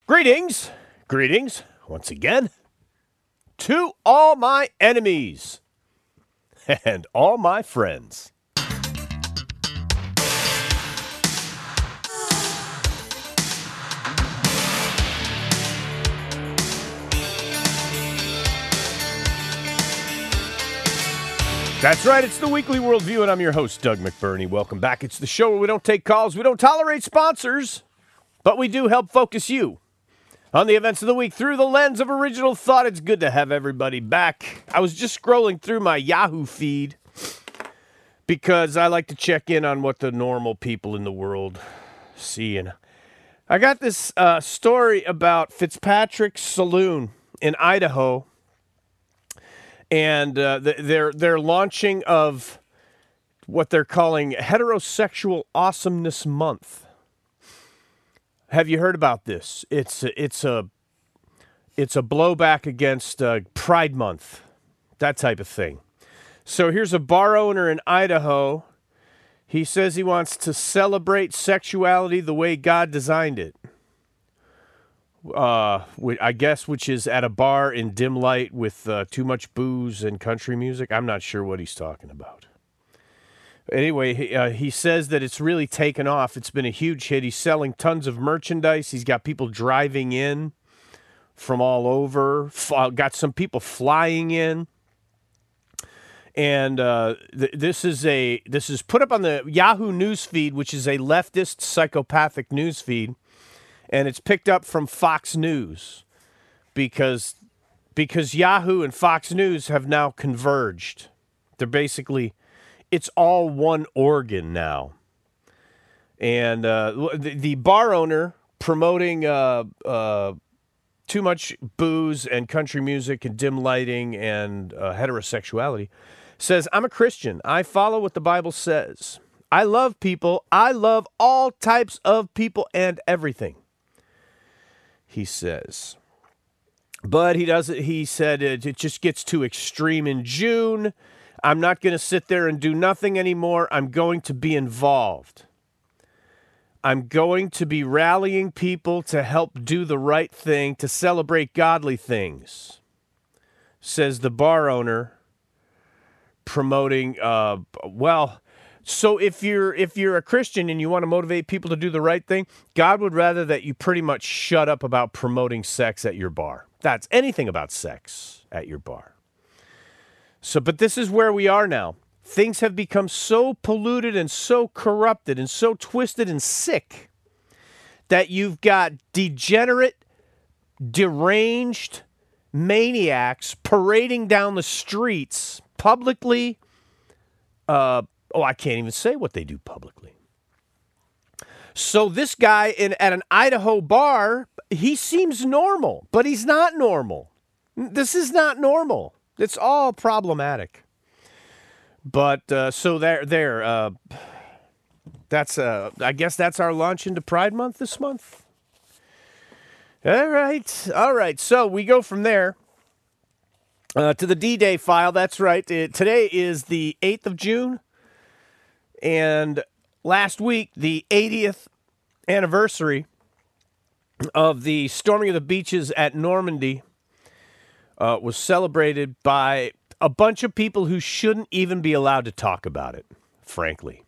Greetings, greetings, once again, to all my enemies and all my friends. That's right, it's the Weekly Worldview, and I'm your host, Doug McBurney. Welcome back. It's the show where we don't take calls, we don't tolerate sponsors, but we do help focus you on the events of the week through the lens of original thought. It's good to have everybody back. I was just scrolling through my Yahoo feed because I like to check in on what the normal people in the world see. And I got this story about Fitzpatrick's Saloon in Idaho, and their launching of what they're calling Heterosexual Awesomeness Month. Have you heard about this? It's a blowback against Pride Month, that type of thing. So here's a bar owner in Idaho. He says he wants to celebrate sexuality the way God designed it. I guess, which is at a bar in dim light with too much booze and country music. I'm not sure what he's talking about. Anyway, he says that it's really taken off. It's been a huge hit. He's selling tons of merchandise. He's got people driving in from all over. Got some people flying in. And this is put up on the Yahoo News feed, which is a leftist psychopathic news feed. And it's picked up from Fox News because Yahoo and Fox News have now converged. They're basically, it's all one organ now. And the bar owner promoting too much booze and country music and dim lighting and heterosexuality says, I'm a Christian. I follow what the Bible says. I love people. I love all types of people and everything, he says. But he said it just gets too extreme in June. I'm not going to sit there and do nothing anymore. I'm going to be involved. I'm going to be rallying people to help do the right thing, to celebrate godly things, says the bar owner, promoting, so if you're a Christian and you want to motivate people to do the right thing, God would rather that you pretty much shut up about promoting sex at your bar. That's anything about sex at your bar. So, but this is where we are now. Things have become so polluted and so corrupted and so twisted and sick that you've got degenerate, deranged maniacs parading down the streets publicly. I can't even say what they do publicly. So this guy at an Idaho bar, he seems normal, but he's not normal. This is not normal. It's all problematic. But so there. That's I guess that's our launch into Pride Month this month. All right. So we go from there to the D-Day file. That's right. Today is the 8th of June. And last week, the 80th anniversary of the storming of the beaches at Normandy was celebrated by a bunch of people who shouldn't even be allowed to talk about it, frankly.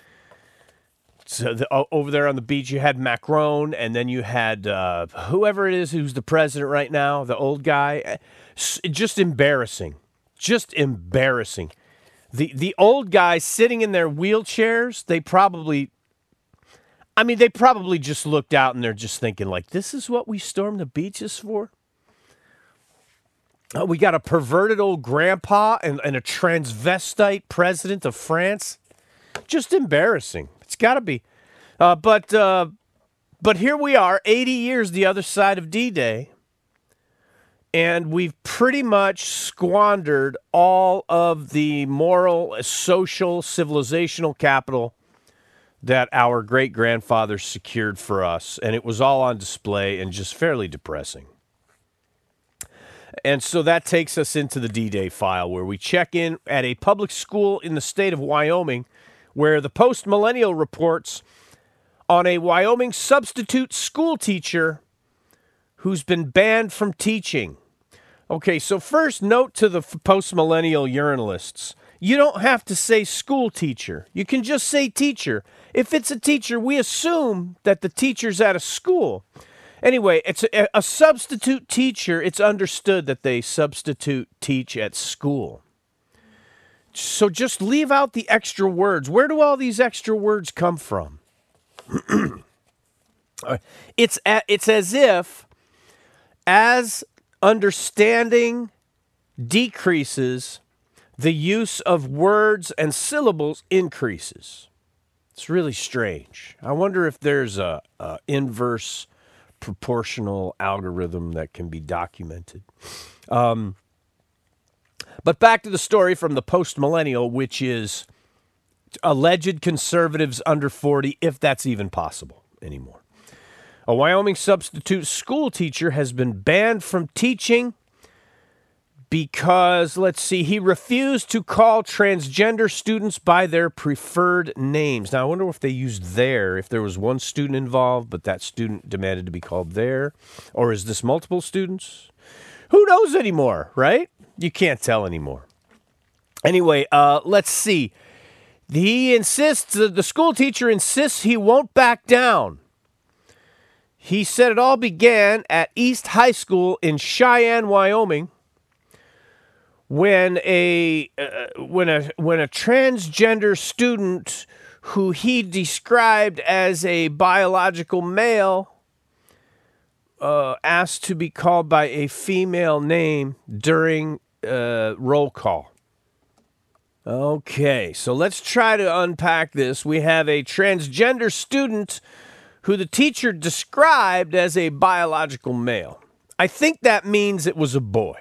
So over there on the beach, you had Macron, and then you had whoever it is who's the president right now, the old guy. Just embarrassing. Just embarrassing. The old guys sitting in their wheelchairs, they probably just looked out and they're just thinking, like, this is what we stormed the beaches for? We got a perverted old grandpa and a transvestite president of France. Just embarrassing. It's got to be. But here we are, 80 years the other side of D-Day, and we've pretty much squandered all of the moral, social, civilizational capital that our great-grandfathers secured for us, and it was all on display and just fairly depressing. And so that takes us into the D-Day file, where we check in at a public school in the state of Wyoming, where the Post Millennial reports on a Wyoming substitute school teacher who's been banned from teaching. Okay, so first note to the post-millennial urinalists. You don't have to say school teacher. You can just say teacher. If it's a teacher, we assume that the teacher's at a school. Anyway, it's a substitute teacher. It's understood that they substitute teach at school. So just leave out the extra words. Where do all these extra words come from? It's as if as understanding decreases, the use of words and syllables increases. It's really strange. I wonder if there's a inverse proportional algorithm that can be documented. But back to the story from the post-millennial, which is alleged conservatives under 40, if that's even possible anymore. A Wyoming substitute school teacher has been banned from teaching because, he refused to call transgender students by their preferred names. Now, I wonder if they used if there was one student involved, but that student demanded to be called their, or is this multiple students? Who knows anymore, right? You can't tell anymore. Anyway, let's see. The school teacher insists he won't back down. He said it all began at East High School in Cheyenne, Wyoming, when a transgender student who he described as a biological male asked to be called by a female name during roll call. Okay, so let's try to unpack this. We have a transgender student who the teacher described as a biological male. I think that means it was a boy.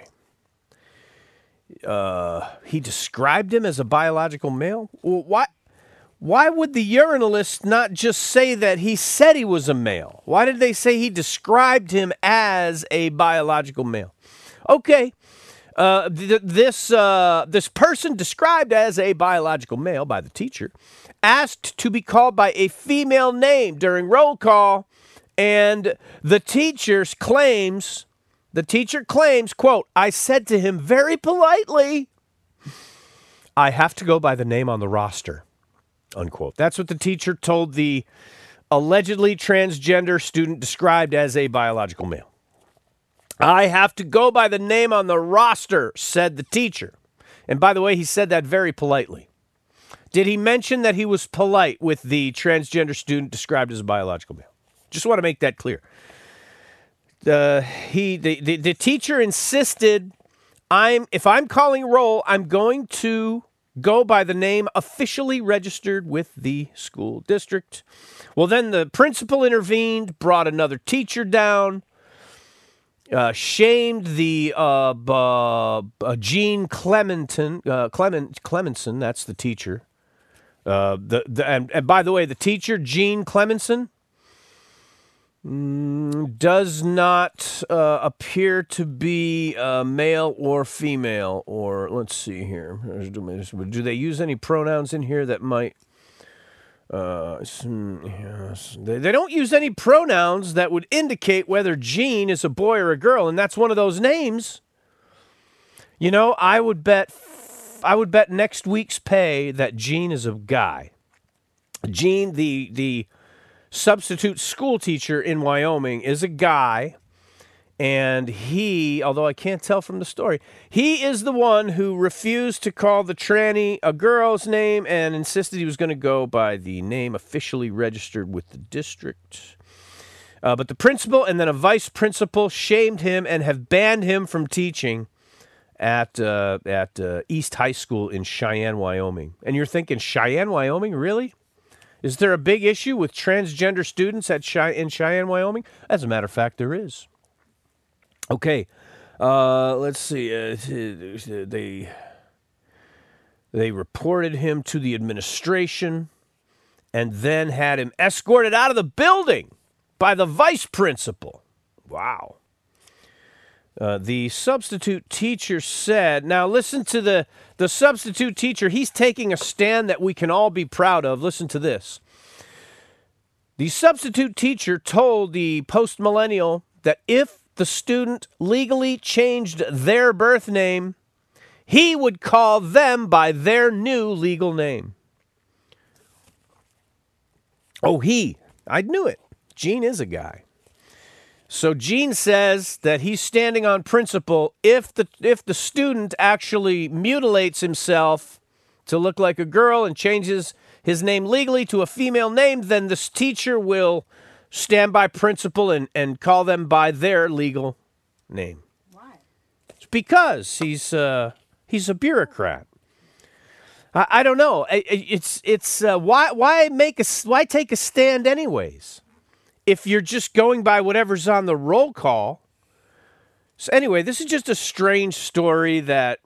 He described him as a biological male? Well, why would the urinalist not just say that he said he was a male? Why did they say he described him as a biological male? Okay, this person described as a biological male by the teacher asked to be called by a female name during roll call, and the teacher claims, quote, I said to him very politely, I have to go by the name on the roster, unquote. That's what the teacher told the allegedly transgender student described as a biological male. I have to go by the name on the roster, said the teacher. And by the way, he said that very politely. Did he mention that he was polite with the transgender student described as a biological male? Just want to make that clear. The teacher insisted, if I'm calling roll, I'm going to go by the name officially registered with the school district. Well, then the principal intervened, brought another teacher down, shamed the Gene Clemenson, that's the teacher. And by the way, the teacher, Gene Clemenson, does not appear to be male or female, or let's see here. Do they use any pronouns in here that might... They don't use any pronouns that would indicate whether Gene is a boy or a girl, and that's one of those names. You know, I would bet next week's pay that Gene is a guy. Gene, the substitute school teacher in Wyoming, is a guy, and he, although I can't tell from the story, he is the one who refused to call the tranny a girl's name and insisted he was going to go by the name officially registered with the district. But the principal and then a vice principal shamed him and have banned him from teaching at East High School in Cheyenne, Wyoming. And you're thinking, Cheyenne, Wyoming? Really? Is there a big issue with transgender students in Cheyenne, Wyoming? As a matter of fact, there is. Okay, let's see. They reported him to the administration and then had him escorted out of the building by the vice principal. Wow. The substitute teacher said, now listen to the substitute teacher. He's taking a stand that we can all be proud of. Listen to this. The substitute teacher told the post-millennial that if the student legally changed their birth name, he would call them by their new legal name. Oh, I knew it. Gene is a guy. So Gene says that he's standing on principle if the student actually mutilates himself to look like a girl and changes his name legally to a female name, then this teacher will stand by principle and call them by their legal name. Why? It's because he's a bureaucrat. I don't know. Why take a stand anyways if you're just going by whatever's on the roll call? So anyway, this is just a strange story that.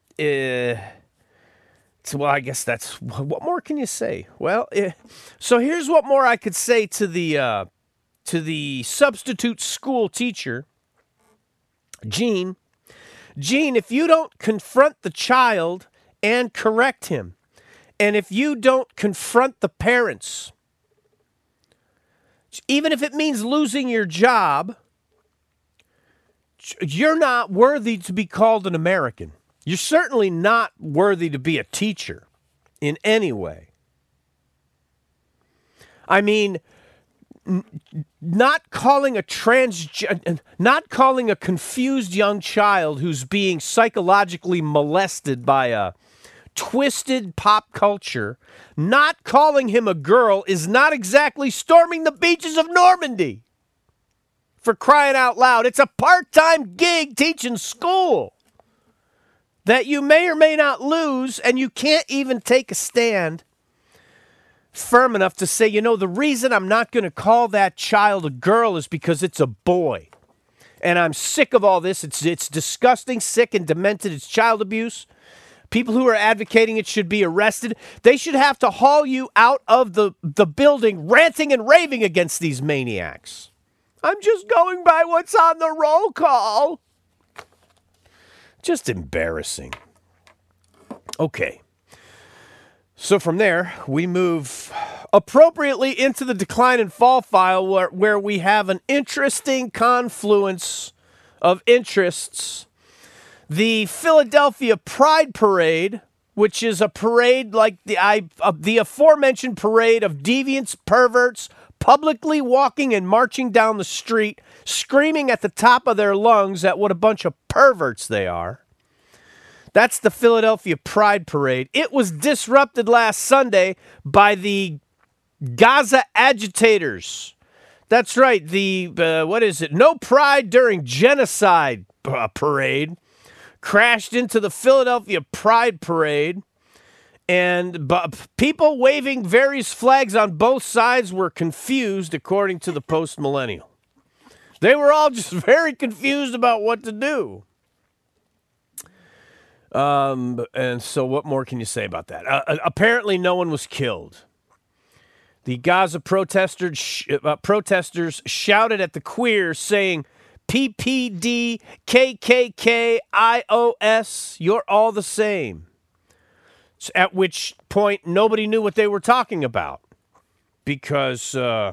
Well, I guess that's what more can you say? Well, so here's what more I could say to the substitute school teacher, Gene. Gene, if you don't confront the child and correct him, and if you don't confront the parents, even if it means losing your job, you're not worthy to be called an American. You're certainly not worthy to be a teacher in any way. I mean, not calling a confused young child who's being psychologically molested by a twisted pop culture, not calling him a girl is not exactly storming the beaches of Normandy. For crying out loud, it's a part-time gig teaching school that you may or may not lose, and you can't even take a stand firm enough to say, the reason I'm not going to call that child a girl is because it's a boy. And I'm sick of all this. It's disgusting, sick, and demented. It's child abuse. People who are advocating it should be arrested. They should have to haul you out of the building ranting and raving against these maniacs. I'm just going by what's on the roll call. Just embarrassing. Okay. So from there, we move appropriately into the decline and fall file where we have an interesting confluence of interests. The Philadelphia Pride Parade, which is a parade like the aforementioned parade of deviants, perverts, publicly walking and marching down the street, screaming at the top of their lungs at what a bunch of perverts they are. That's the Philadelphia Pride Parade. It was disrupted last Sunday by the Gaza agitators. That's right, the, No Pride During Genocide parade crashed into the Philadelphia Pride Parade. And people waving various flags on both sides were confused, according to the Post-Millennial. They were all just very confused about what to do. And so what more can you say about that? Apparently no one was killed. The Gaza protesters shouted at the queers saying, PPD, KKK, IOS, you're all the same. At which point, nobody knew what they were talking about because,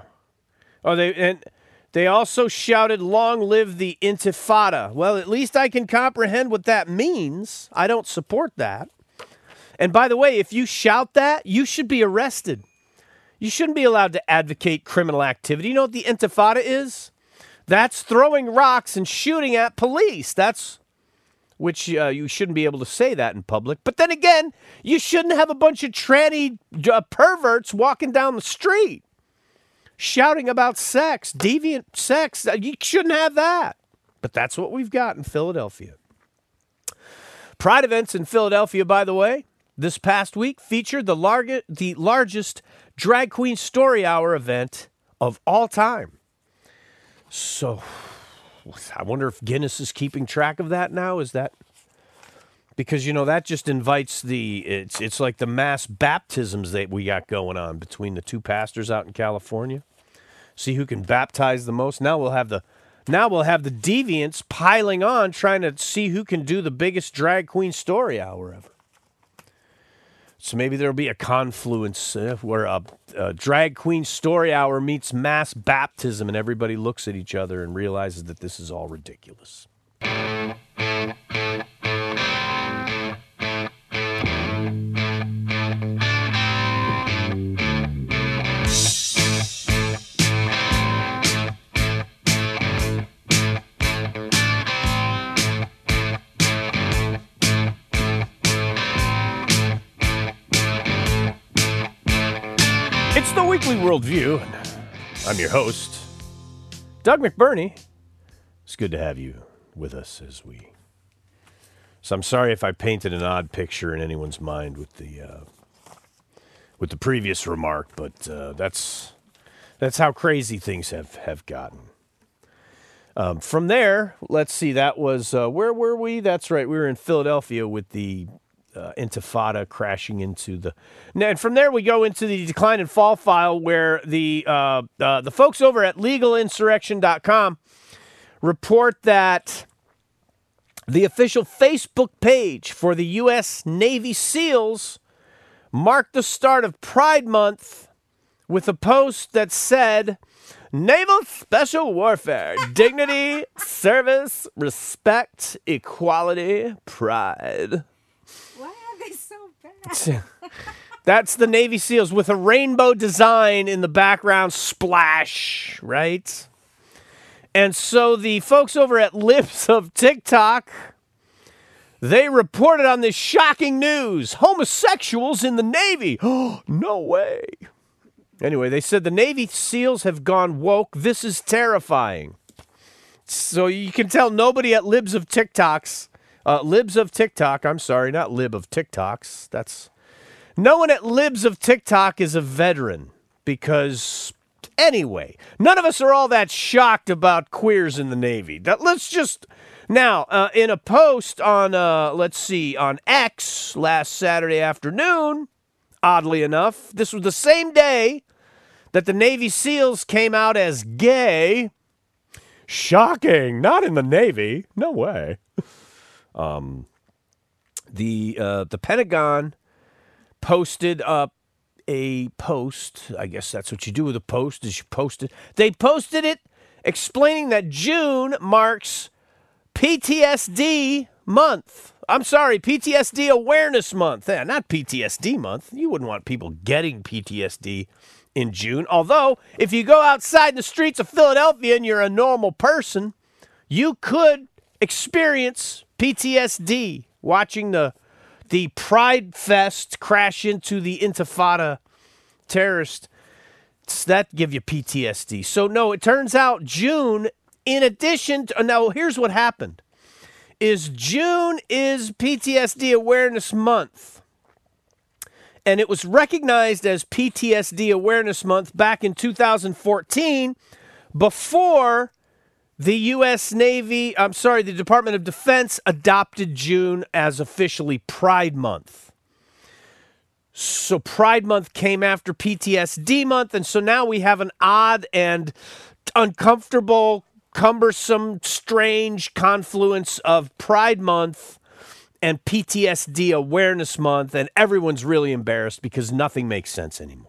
they also shouted, "Long live the Intifada." Well, at least I can comprehend what that means. I don't support that. And by the way, if you shout that, you should be arrested. You shouldn't be allowed to advocate criminal activity. You know what the Intifada is? That's throwing rocks and shooting at police. Which you shouldn't be able to say that in public. But then again, you shouldn't have a bunch of tranny perverts walking down the street shouting about sex, deviant sex. You shouldn't have that. But that's what we've got in Philadelphia. Pride events in Philadelphia, by the way, this past week featured the largest drag queen story hour event of all time. So I wonder if Guinness is keeping track of that now. Is that because that just invites it's like the mass baptisms that we got going on between the two pastors out in California. See who can baptize the most. Now we'll have the deviants piling on, trying to see who can do the biggest drag queen story hour ever. So maybe there'll be a confluence where a drag queen story hour meets mass baptism, and everybody looks at each other and realizes that this is all ridiculous. It's the Weekly Worldview, and I'm your host, Doug McBurney. It's good to have you with us as we... So I'm sorry if I painted an odd picture in anyone's mind with the previous remark, but that's how crazy things have gotten. From there, let's see, that was, where were we? That's right, we were in Philadelphia with the Intifada crashing into the... And from there, we go into the decline and fall file where the folks over at legalinsurrection.com report that the official Facebook page for the U.S. Navy SEALs marked the start of Pride Month with a post that said, Naval Special Warfare, dignity, service, respect, equality, pride. Why are they so bad? That's the Navy SEALs with a rainbow design in the background, splash, right? And so the folks over at Libs of TikTok, they reported on this shocking news. Homosexuals in the Navy. Oh, no way. Anyway, they said the Navy SEALs have gone woke. This is terrifying. So you can tell nobody at Libs of TikTok, I'm sorry, not Lib of TikToks. No one at Libs of TikTok is a veteran because... Anyway, none of us are all that shocked about queers in the Navy. Let's just... Now, in a post on, on X last Saturday afternoon, oddly enough, this was the same day that the Navy SEALs came out as gay. Shocking. Not in the Navy. No way. The Pentagon posted up a post. I guess that's what you do with a post, is you post it. They posted it explaining that June marks PTSD month. I'm sorry, PTSD Awareness Month. Not PTSD month. You wouldn't want people getting PTSD in June. Although, if you go outside the streets of Philadelphia and you're a normal person, you could experience PTSD watching the Pride Fest crash into the Intifada terrorist. That give you PTSD. So no, it turns out June, in addition to, now here's what happened, is June is PTSD Awareness Month. And it was recognized as PTSD Awareness Month back in 2014 before the the Department of Defense adopted June as officially Pride Month. So Pride Month came after PTSD Month, and so now we have an odd and uncomfortable, cumbersome, strange confluence of Pride Month and PTSD Awareness Month, and everyone's really embarrassed because nothing makes sense anymore.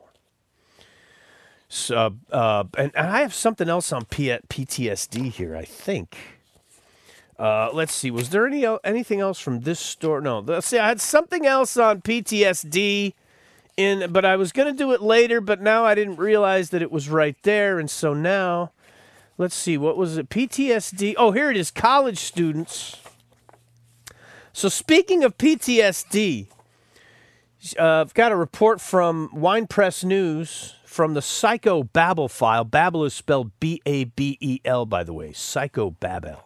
So, and I have something else on PTSD here, I think. Let's see. Was there anything else from this story? No. Let's see. I had something else on PTSD, but I was going to do it later, but now I didn't realize that it was right there. And so now, let's see. What was it? PTSD. Oh, here it is. College students. So speaking of PTSD, I've got a report from Wine Press News from the Psychobabel file. Babel is spelled B-A-B-E-L, by the way. Psychobabel.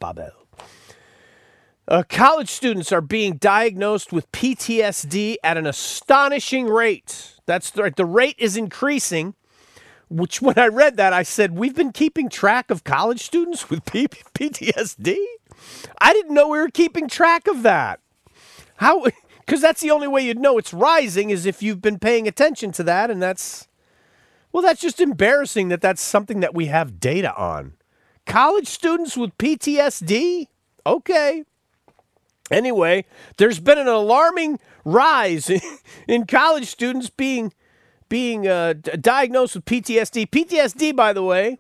College students are being diagnosed with PTSD at an astonishing rate. That's right. The rate is increasing, which when I read that, I said, we've been keeping track of college students with PTSD? I didn't know we were keeping track of that. How? Because that's the only way you'd know it's rising is if you've been paying attention to that, and that's just embarrassing that that's something that we have data on. College students with PTSD? Okay. Anyway, there's been an alarming rise in college students being diagnosed with PTSD. PTSD, by the way,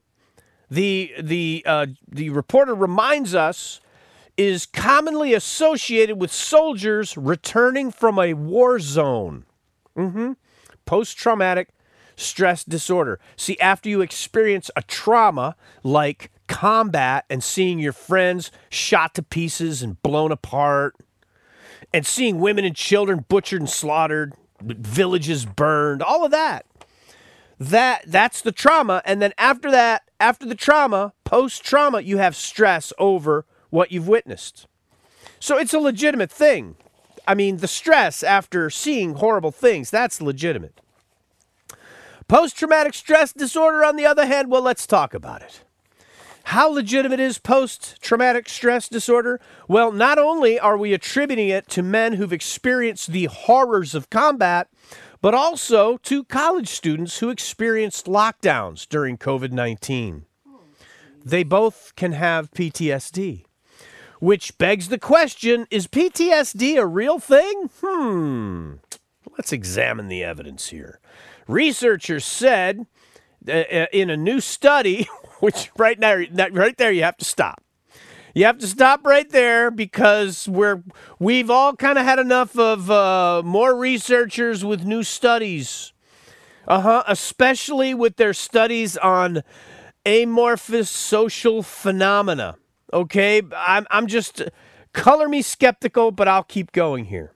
the reporter reminds us, is commonly associated with soldiers returning from a war zone. Post-traumatic stress disorder. See, after you experience a trauma like combat and seeing your friends shot to pieces and blown apart, and seeing women and children butchered and slaughtered, villages burned, all of that's the trauma. And then after that, after the trauma, post-trauma, you have stress over what you've witnessed. So it's a legitimate thing. I mean, the stress after seeing horrible things, that's legitimate. Post-traumatic stress disorder, on the other hand, well, let's talk about it. How legitimate is post-traumatic stress disorder? Well, not only are we attributing it to men who've experienced the horrors of combat, but also to college students who experienced lockdowns during COVID-19. They both can have PTSD, which begs the question, is PTSD a real thing? Let's examine the evidence here. Researchers said in a new study, which right there you have to stop. You have to stop right there because we've all kind of had enough of more researchers with new studies. Especially with their studies on amorphous social phenomena. Okay, I'm just, color me skeptical, but I'll keep going here.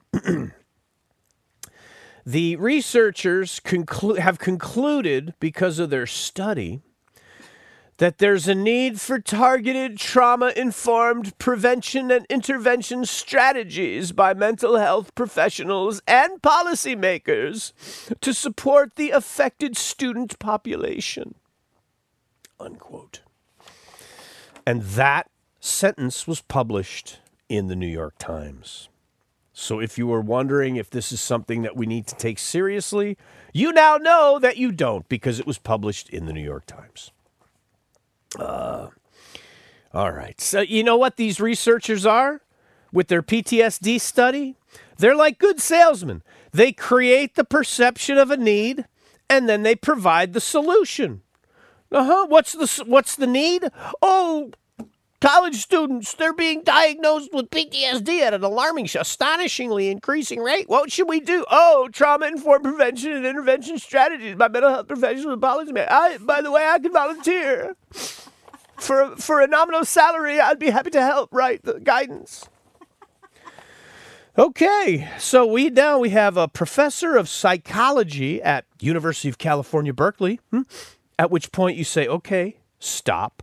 The researchers have concluded, because of their study, that there's a need for targeted trauma-informed prevention and intervention strategies by mental health professionals and policymakers to support the affected student population. Unquote. And that sentence was published in the New York Times. So if you were wondering if this is something that we need to take seriously, you now know that you don't, because it was published in the New York Times. All right. So you know what these researchers are with their PTSD study? They're like good salesmen. They create the perception of a need, and then they provide the solution. What's the need? Oh, college students, they're being diagnosed with PTSD at an alarming, astonishingly increasing rate. What should we do? Oh, trauma-informed prevention and intervention strategies by mental health professionals and policymakers. By the way, I could volunteer. For a nominal salary, I'd be happy to help write the guidance. Okay, so we have a professor of psychology at University of California, Berkeley, at which point you say, okay, stop.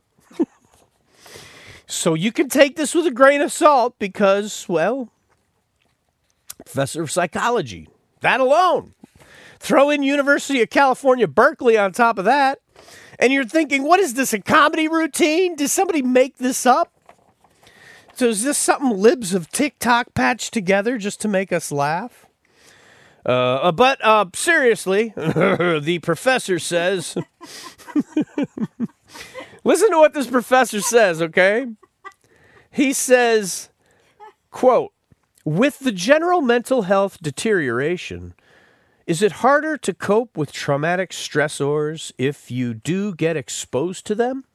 So you can take this with a grain of salt because, well, professor of psychology, that alone. Throw in University of California, Berkeley on top of that, and you're thinking, what is this, a comedy routine? Did somebody make this up? So is this something libs of TikTok patched together just to make us laugh? But seriously, the professor says, listen to what this professor says, okay? He says, quote, with the general mental health deterioration, is it harder to cope with traumatic stressors if you do get exposed to them?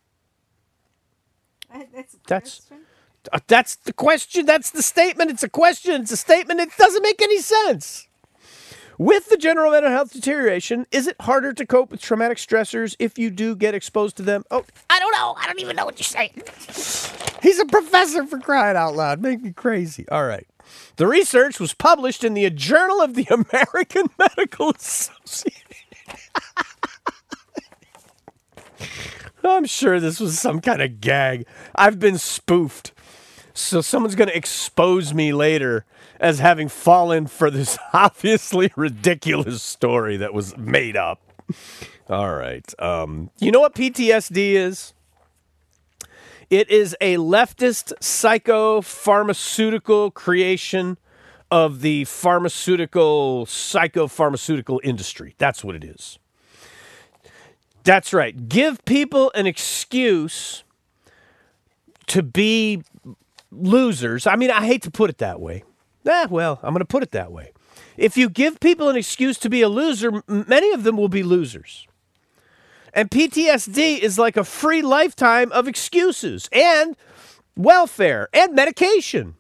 That's the question. That's the statement. It's a question. It's a statement. It doesn't make any sense. With the general mental health deterioration, is it harder to cope with traumatic stressors if you do get exposed to them? Oh, I don't know. I don't even know what you're saying. He's a professor, for crying out loud. Make me crazy. All right. The research was published in the Journal of the American Medical Association. I'm sure this was some kind of gag. I've been spoofed. So someone's going to expose me later as having fallen for this obviously ridiculous story that was made up. All right. You know what PTSD is? It is a leftist psychopharmaceutical creation of the psychopharmaceutical industry. That's what it is. That's right. Give people an excuse to be losers, I mean, I hate to put it that way. Well, I'm going to put it that way. If you give people an excuse to be a loser, many of them will be losers. And PTSD is like a free lifetime of excuses and welfare and medication.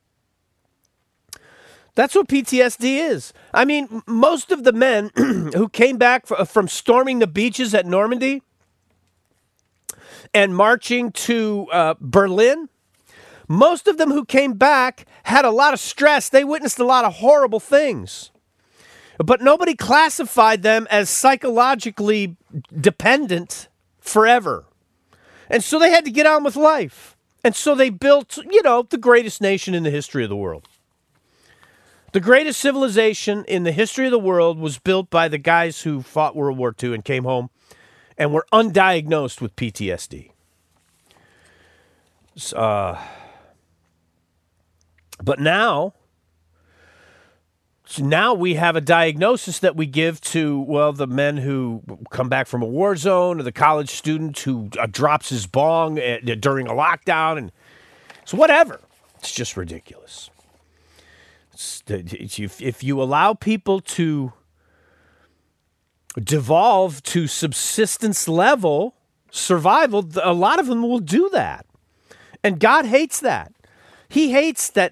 That's what PTSD is. I mean, most of the men who came back from storming the beaches at Normandy and marching to Berlin, most of them who came back had a lot of stress. They witnessed a lot of horrible things. But nobody classified them as psychologically dependent forever. And so they had to get on with life. And so they built, the greatest nation in the history of the world. The greatest civilization in the history of the world was built by the guys who fought World War II and came home and were undiagnosed with PTSD. But now we have a diagnosis that we give to, the men who come back from a war zone or the college student who drops his bong during a lockdown. And so whatever. It's just ridiculous. If you allow people to devolve to subsistence level survival, a lot of them will do that. And God hates that. He hates that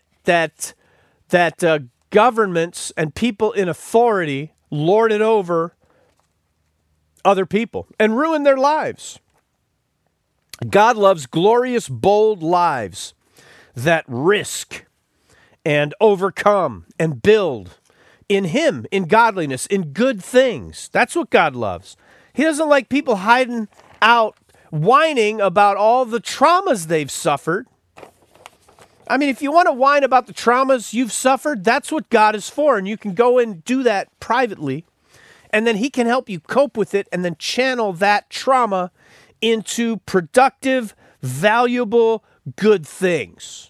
governments and people in authority lord it over other people and ruin their lives. God loves glorious, bold lives that risk and overcome and build in Him, in godliness, in good things. That's what God loves. He doesn't like people hiding out, whining about all the traumas they've suffered. I mean, if you want to whine about the traumas you've suffered, that's what God is for. And you can go and do that privately. And then He can help you cope with it and then channel that trauma into productive, valuable, good things.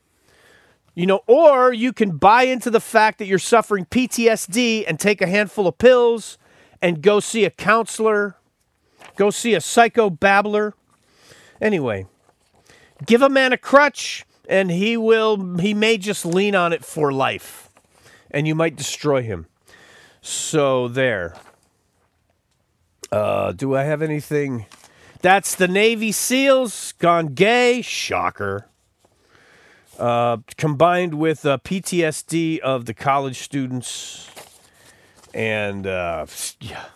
Or you can buy into the fact that you're suffering PTSD and take a handful of pills and go see a counselor, go see a psychobabbler. Anyway, give a man a crutch and he may just lean on it for life and you might destroy him. So there. Do I have anything? That's the Navy SEALs gone gay. Shocker. Combined with PTSD of the college students. And, yeah.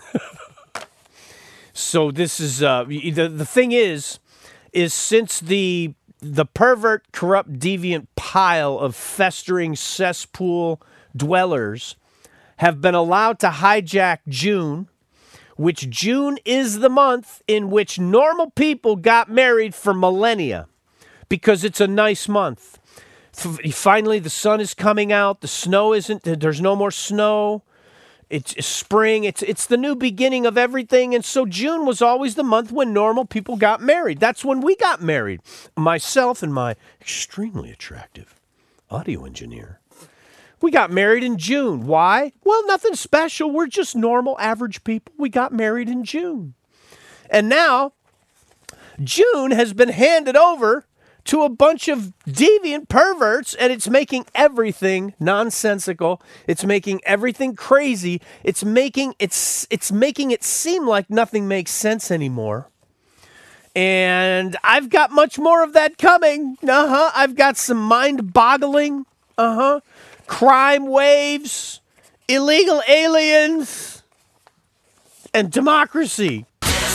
So this is, the thing is since the pervert, corrupt, deviant pile of festering cesspool dwellers have been allowed to hijack June, which June is the month in which normal people got married for millennia. Because it's a nice month. Finally, the sun is coming out. The snow isn't. There's no more snow. It's spring. It's the new beginning of everything. And so June was always the month when normal people got married. That's when we got married. Myself and my extremely attractive audio engineer. We got married in June. Why? Well, nothing special. We're just normal, average people. We got married in June. And now, June has been handed over to a bunch of deviant perverts, and it's making everything nonsensical. It's making everything crazy. It's making it seem like nothing makes sense anymore. And I've got much more of that coming. I've got some mind-boggling, crime waves, illegal aliens, and democracy.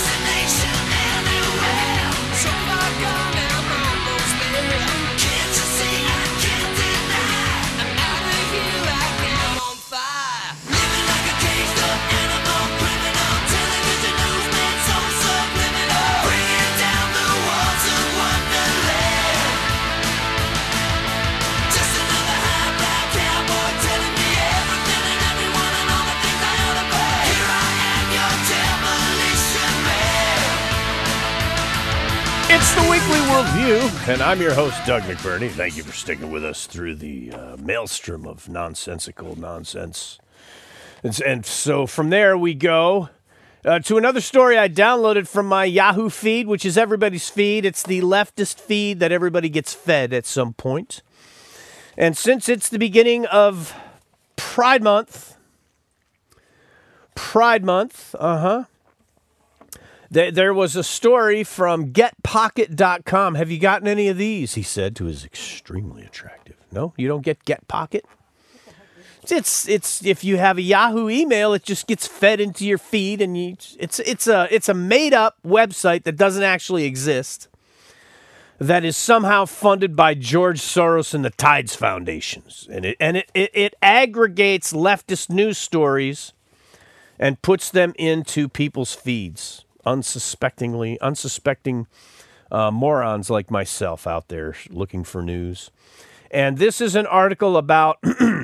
It's the Weekly Worldview, and I'm your host, Doug McBurney. Thank you for sticking with us through the maelstrom of nonsensical nonsense. And so from there we go To another story I downloaded from my Yahoo feed, which is everybody's feed. It's the leftist feed that everybody gets fed at some point. And since it's the beginning of Pride Month, there was a story from GetPocket.com. Have you gotten any of these? He said to his extremely attractive. No, you don't get GetPocket? It's if you have a Yahoo email, it just gets fed into your feed, and it's a made up website that doesn't actually exist, that is somehow funded by George Soros and the Tides Foundations, and it aggregates leftist news stories and puts them into people's feeds, unsuspecting morons like myself out there looking for news. And this is an article about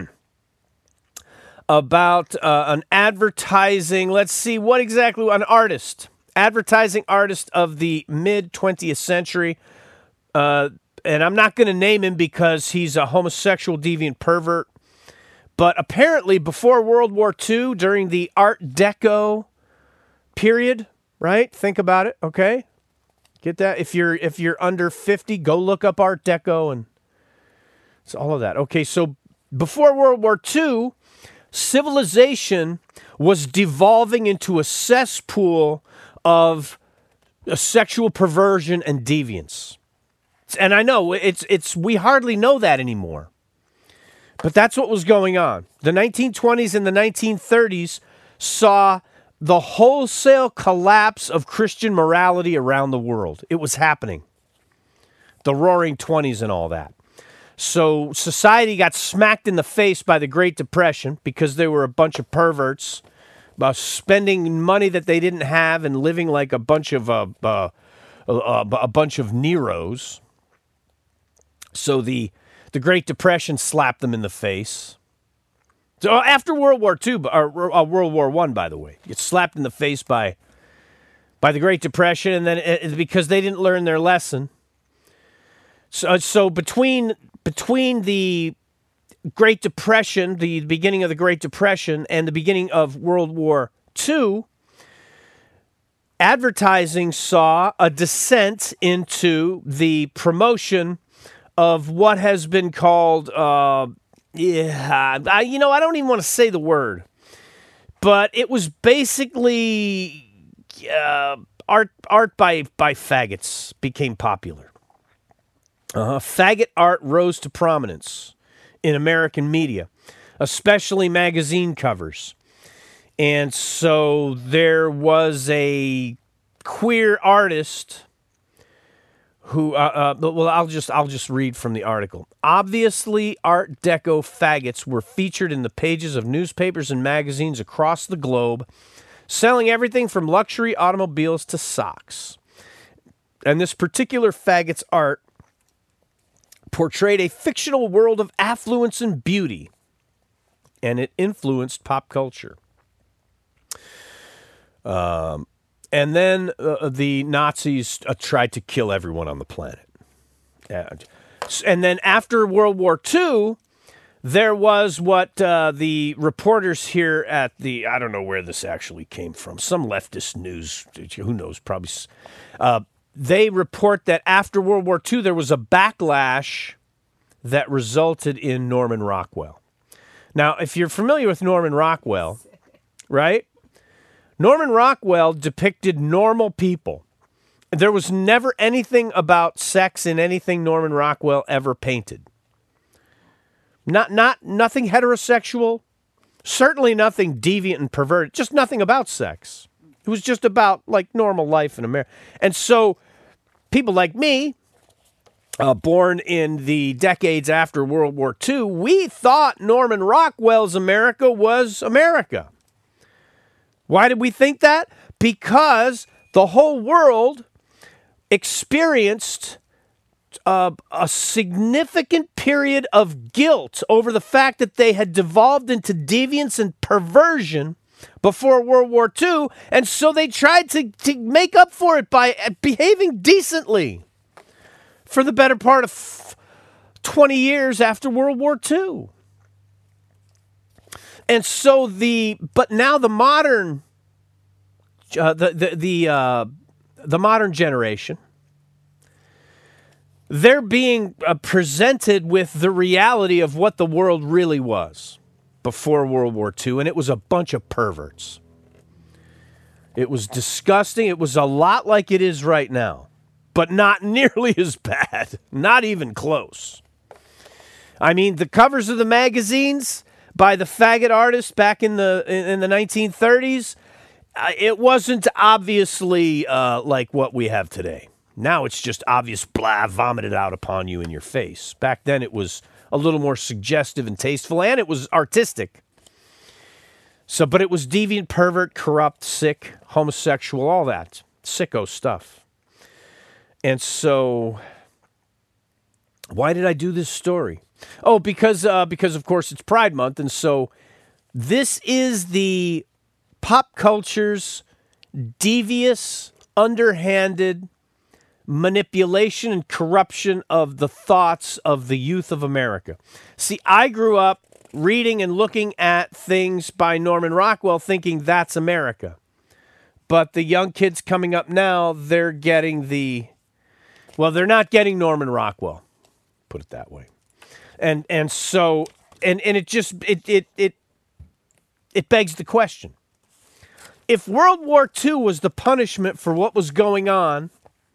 an advertising, let's see, what exactly, an artist, advertising artist of the mid-20th century. And I'm not going to name him because he's a homosexual deviant pervert. But apparently before World War II, during the Art Deco period, right? Think about it, okay? Get that? If you're under 50, go look up Art Deco, and it's all of that. Okay, so before World War II, civilization was devolving into a cesspool of sexual perversion and deviance. And I know we hardly know that anymore. But that's what was going on. The 1920s and the 1930s saw the wholesale collapse of Christian morality around the world. It was happening. The Roaring '20s and all that. So society got smacked in the face by the Great Depression because they were a bunch of perverts, spending money that they didn't have and living like a bunch of Neros. So the Great Depression slapped them in the face. So after World War II, or World War I, by the way, get slapped in the face by the Great Depression, and then because they didn't learn their lesson. So between the Great Depression, the beginning of the Great Depression, and the beginning of World War II, advertising saw a descent into the promotion of what has been called, I don't even want to say the word, but it was basically art by faggots became popular. Faggot art rose to prominence in American media, especially magazine covers. And so there was a queer artist who, I'll just read from the article. Obviously, Art Deco faggots were featured in the pages of newspapers and magazines across the globe, selling everything from luxury automobiles to socks. And this particular faggot's art portrayed a fictional world of affluence and beauty, and it influenced pop culture. And then the Nazis tried to kill everyone on the planet. And then after World War II, there was what the reporters here at the, I don't know where this actually came from, some leftist news, who knows, probably. They report that after World War II, there was a backlash that resulted in Norman Rockwell. Now, if you're familiar with Norman Rockwell, right? Norman Rockwell depicted normal people. There was never anything about sex in anything Norman Rockwell ever painted. Nothing heterosexual, certainly nothing deviant and perverted, just nothing about sex. It was just about like normal life in America. And so people like me, born in the decades after World War II, we thought Norman Rockwell's America was America. Why did we think that? Because the whole world experienced a significant period of guilt over the fact that they had devolved into deviance and perversion before World War II, and so they tried to make up for it by behaving decently for the better part of 20 years after World War II. And so but now the modern the modern generation, they're being presented with the reality of what the world really was before World War II, and it was a bunch of perverts. It was disgusting. It was a lot like it is right now, but not nearly as bad. Not even close. I mean, the covers of the magazines by the faggot artists back in the 1930s, it wasn't obviously like what we have today. Now it's just obvious blah vomited out upon you in your face. Back then it was a little more suggestive and tasteful, and it was artistic. So, but it was deviant, pervert, corrupt, sick, homosexual, all that sicko stuff. And so, why did I do this story? Oh, because of course it's Pride Month, and so this is the pop culture's devious, underhanded manipulation and corruption of the thoughts of the youth of America. See, I grew up reading and looking at things by Norman Rockwell thinking that's America. But the young kids coming up now, they're getting they're not getting Norman Rockwell, put it that way. And so it just it begs the question. If World War II was the punishment for what was going on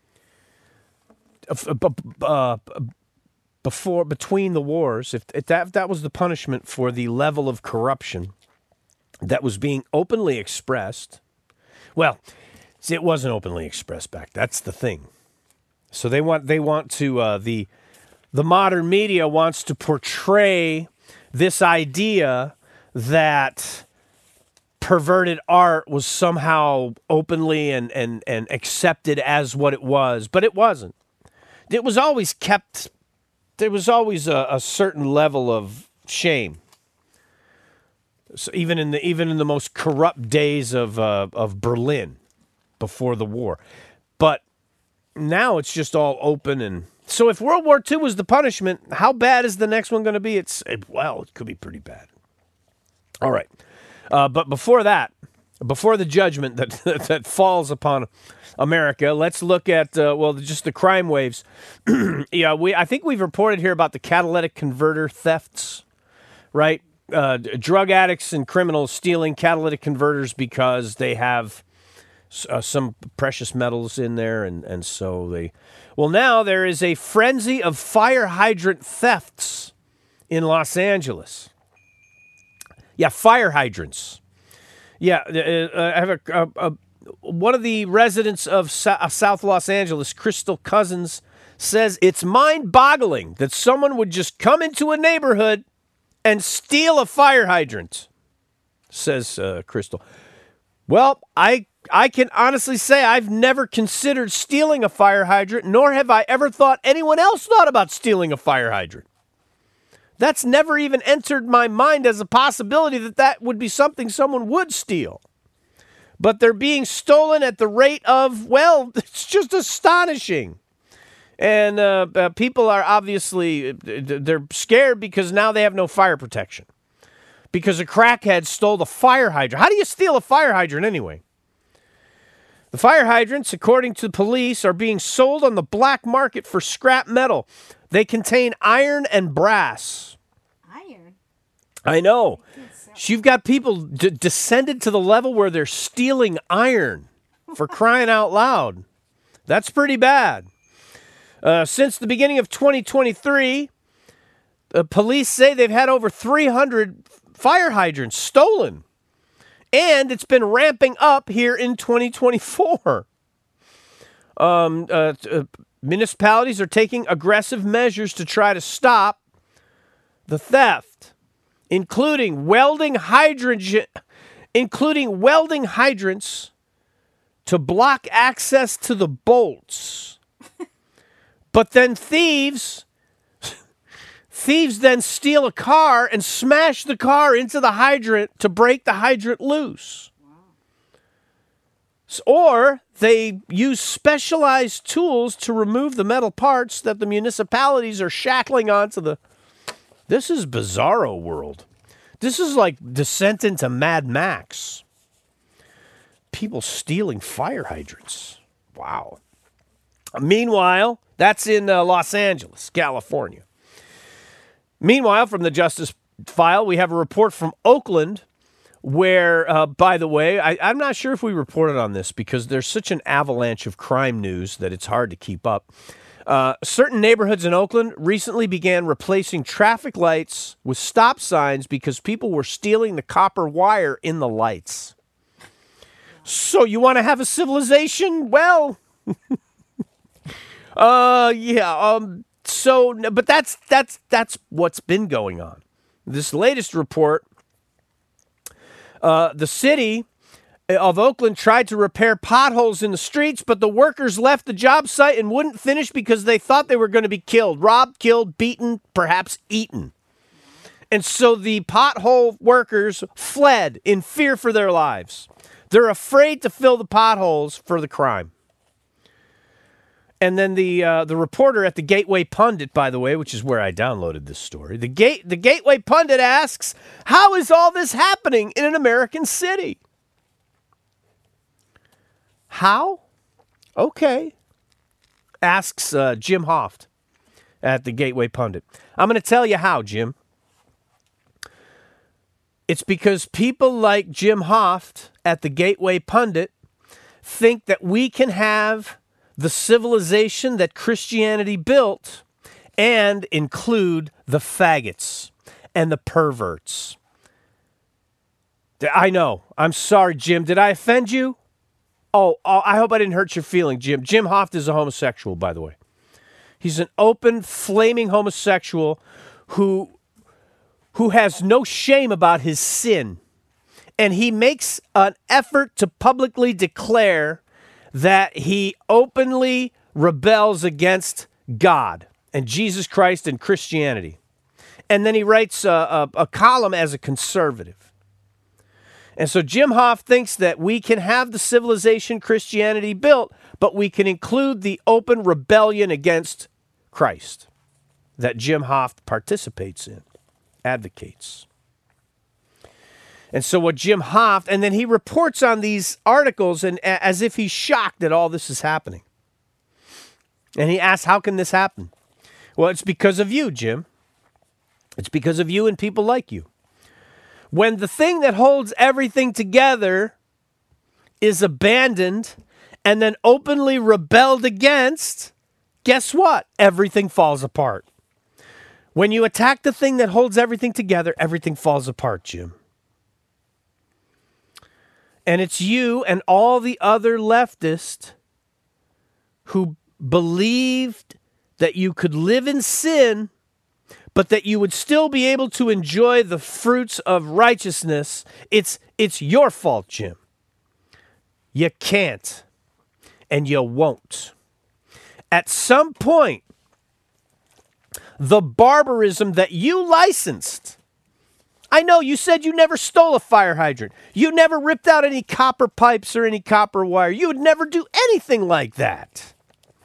between the wars, if that was the punishment for the level of corruption that was being openly expressed, well, see, it wasn't openly expressed back. That's the thing. So they want to the modern media wants to portray this idea that perverted art was somehow openly and accepted as what it was, but it wasn't. It was always kept. There was always a certain level of shame. So even in the most corrupt days of Berlin before the war, but now it's just all open. And so if World War II was the punishment, how bad is the next one going to be? It could be pretty bad. All right, but before that, before the judgment that falls upon America, let's look at just the crime waves. Yeah, I think we've reported here about the catalytic converter thefts, right? Drug addicts and criminals stealing catalytic converters because they have some precious metals in there, and so they. Well, now there is a frenzy of fire hydrant thefts in Los Angeles. Yeah, fire hydrants. Yeah, I have one of the residents of South Los Angeles, Crystal Cousins, says it's mind-boggling that someone would just come into a neighborhood and steal a fire hydrant, says Crystal. Well, I can honestly say I've never considered stealing a fire hydrant, nor have I ever thought anyone else thought about stealing a fire hydrant. That's never even entered my mind as a possibility that would be something someone would steal. But they're being stolen at the rate of, well, it's just astonishing. And people are obviously, they're scared because now they have no fire protection. Because a crackhead stole the fire hydrant. How do you steal a fire hydrant anyway? The fire hydrants, according to the police, are being sold on the black market for scrap metal. They contain iron and brass. Iron? I know. You've got people descended to the level where they're stealing iron, for crying out loud. That's pretty bad. Since the beginning of 2023, police say they've had over 300 fire hydrants stolen. And it's been ramping up here in 2024. Municipalities are taking aggressive measures to try to stop the theft, including welding hydrants to block access to the bolts. But then thieves then steal a car and smash the car into the hydrant to break the hydrant loose. Or they use specialized tools to remove the metal parts that the municipalities are shackling onto the... This is bizarro world. This is like descent into Mad Max. people stealing fire hydrants. Wow. Meanwhile, that's in Los Angeles, California. Meanwhile, from the Justice File, we have a report from Oakland where, by the way, I'm not sure if we reported on this because there's such an avalanche of crime news that it's hard to keep up. Certain neighborhoods in Oakland recently began replacing traffic lights with stop signs because people were stealing the copper wire in the lights. So you want to have a civilization? Well, yeah. But that's what's been going on. This latest report, the city of Oakland tried to repair potholes in the streets, but the workers left the job site and wouldn't finish because they thought they were going to be killed, robbed, killed, beaten, perhaps eaten. And so the pothole workers fled in fear for their lives. They're afraid to fill the potholes for the crime. And then the reporter at the Gateway Pundit, by the way, which is where I downloaded this story, the Gateway Pundit asks, how is all this happening in an American city? How? Okay. Asks Jim Hoft at the Gateway Pundit. I'm going to tell you how, Jim. It's because people like Jim Hoft at the Gateway Pundit think that we can have the civilization that Christianity built and include the faggots and the perverts. I know. I'm sorry, Jim. Did I offend you? Oh, I hope I didn't hurt your feeling, Jim. Jim Hoft is a homosexual, by the way. He's an open, flaming homosexual who has no shame about his sin. And he makes an effort to publicly declare that he openly rebels against God and Jesus Christ and Christianity. And then he writes a column as a conservative. And so Jim Hoft thinks that we can have the civilization Christianity built, but we can include the open rebellion against Christ that Jim Hoft participates in, advocates. And so what Jim Hoft, and then he reports on these articles and as if he's shocked that all this is happening. And he asks, how can this happen? Well, it's because of you, Jim. It's because of you and people like you. When the thing that holds everything together is abandoned and then openly rebelled against, guess what? Everything falls apart. When you attack the thing that holds everything together, everything falls apart, Jim. And it's you and all the other leftists who believed that you could live in sin, but that you would still be able to enjoy the fruits of righteousness. It's your fault, Jim. You can't, and you won't. At some point, the barbarism that you licensed, I know you said you never stole a fire hydrant. You never ripped out any copper pipes or any copper wire. You would never do anything like that.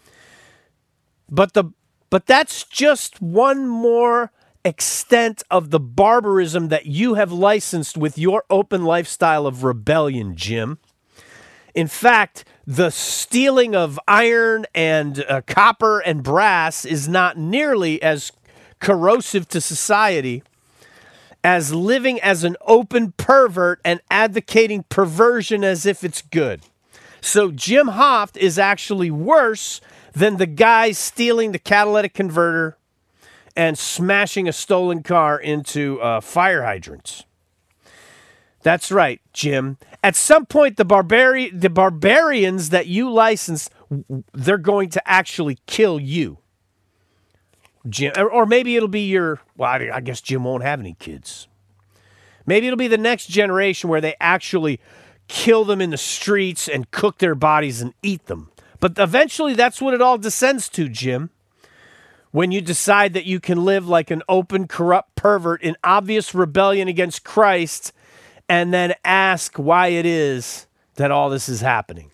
But that's just one more extent of the barbarism that you have licensed with your open lifestyle of rebellion, Jim. In fact, the stealing of iron and copper and brass is not nearly as corrosive to society as living as an open pervert and advocating perversion as if it's good. So Jim Hoft is actually worse than the guy stealing the catalytic converter and smashing a stolen car into fire hydrants. That's right, Jim. At some point, the barbarians that you license, they're going to actually kill you, Jim. Or maybe it'll be I guess Jim won't have any kids. Maybe it'll be the next generation where they actually kill them in the streets and cook their bodies and eat them. But eventually, that's what it all descends to, Jim. When you decide that you can live like an open, corrupt pervert in obvious rebellion against Christ and then ask why it is that all this is happening.